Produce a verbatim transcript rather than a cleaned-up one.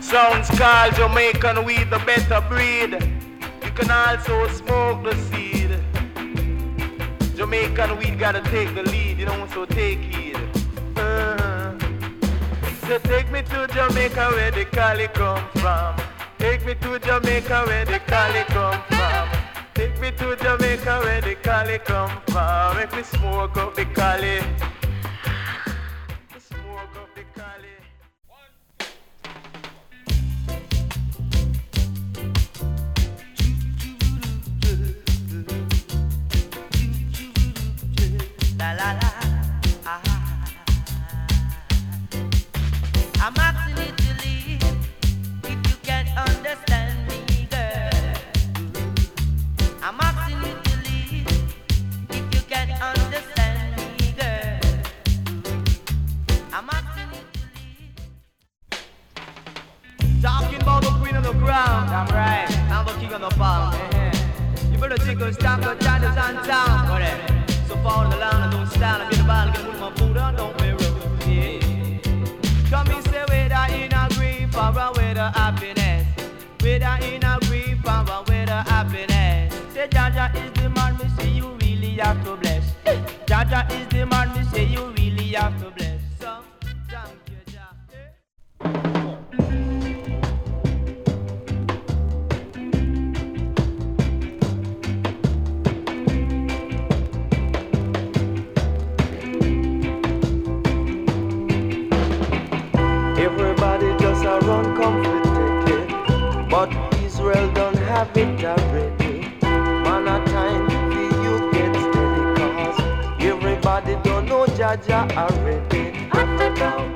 Sounds called Jamaican weed, the better breed. You can also smoke the seed. Jamaican weed gotta take the lead, you know, so take heed. Uh-huh. So take me to Jamaica where the Cali come from. Take me to Jamaica where the Cali come from. Take me to Jamaica where the Cali come from. Make me smoke up the Cali. Smoke up the Cali. La la la, ah. I'm asking you to leave if you can't understand me, girl. I'm asking you to leave if you can't understand me, girl. I'm asking you to leave. Talking about the queen of the crown, I'm right. I'm the king of the farm. Yeah. You better take a stop, the China's on town. Whatever. So far in the line, I don't stand. I get the ball, get with my food, I don't be rude. Yeah. Come and say whether in a grief or whether happiness. Whether in a grief or whether happiness. Say Jaja is the man, me say you really have to bless. Jaja is the man, me say you really have to bless. So, thank you, Jaja. Everybody just a run comforted, but Israel don't have it already. Man a time for you get steady, cause everybody don't know Jaja already. Up and down.